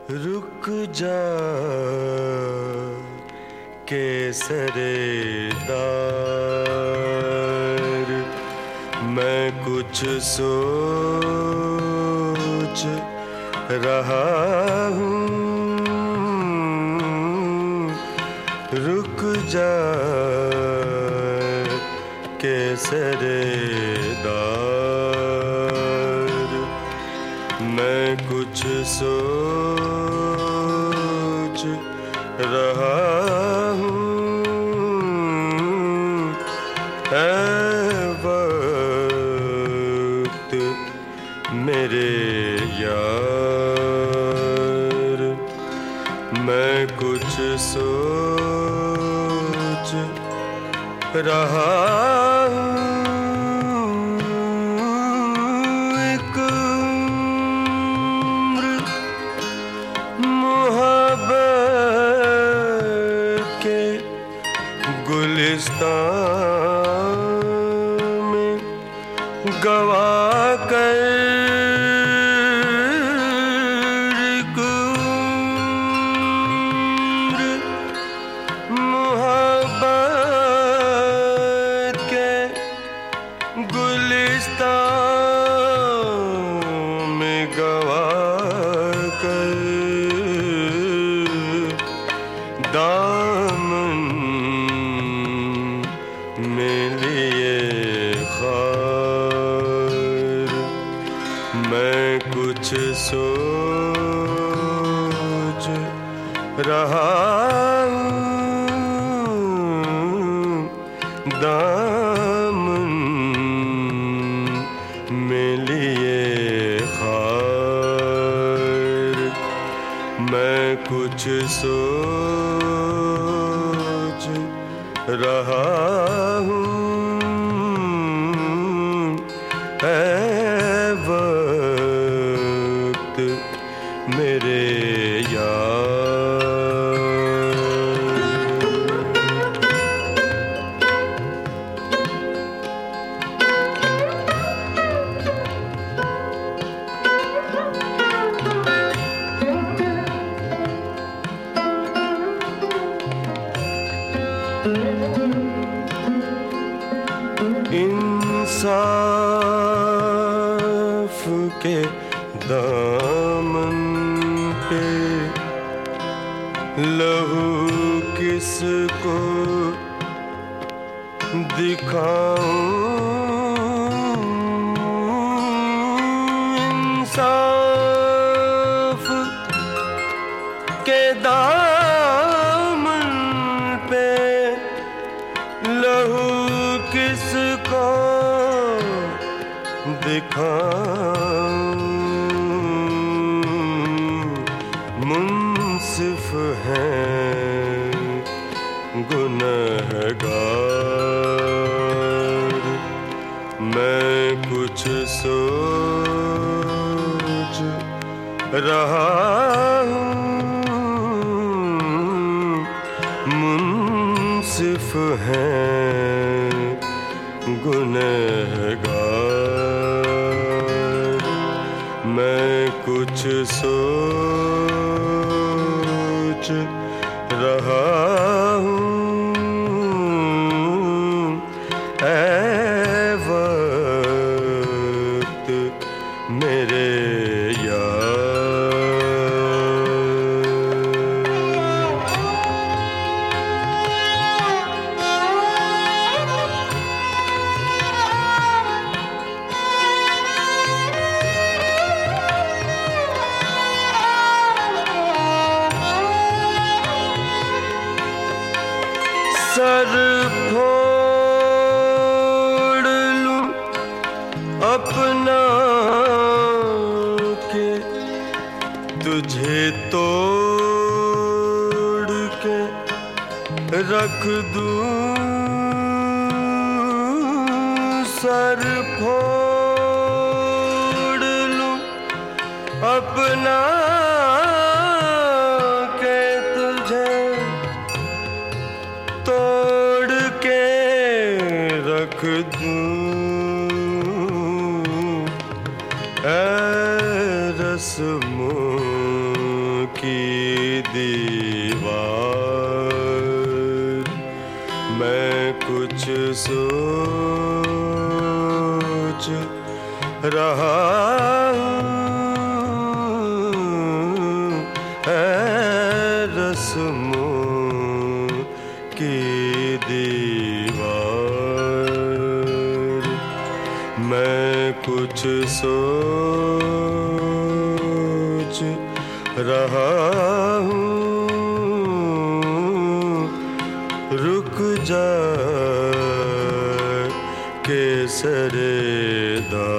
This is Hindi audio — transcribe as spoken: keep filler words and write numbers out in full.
रुक जा केसरेदार, मैं कुछ सोच रहा हूँ। रुक जा केसरेदार, मैं कुछ सोच रहा हूँ। है वक्त मेरे यार, मैं कुछ सोच रहा हूँ। एक उम्र मोहब्बत के गुलिस्तान में गवा कर, एक उम्र मोहब्बत के गुलिस्तान में गवा कर, दामन में लिए खार, मैं कुछ सोच रहा हूँ। दामन में लिए खार, मैं कुछ सोच रहा हूँ। है वक्त मेरे यार। इंसाफ के दामन पे लहू किसको दिखाऊं। इंसाफ के दामन पे लहू किसको दिखाऊं। मुंसिफ हैं गुनहगार, मैं कुछ सोच रहा हूँ। मुंसिफ हैं गुनहगार, मैं कुछ सोच रहा हूँ। ऐ वक्त मेरे सर फोड़ लूं अपना के तुझे तोड़ के रख दूं। सर फोड़ लूं अपना के तुझे तोड़ के रख दूं। ऐ रस्मों की दीवार। मैं कुछ सोच रहा हूँ, रस्मों की दीवार। मैं कुछ सोच रहा हूँ, रुक जा केसरे दा।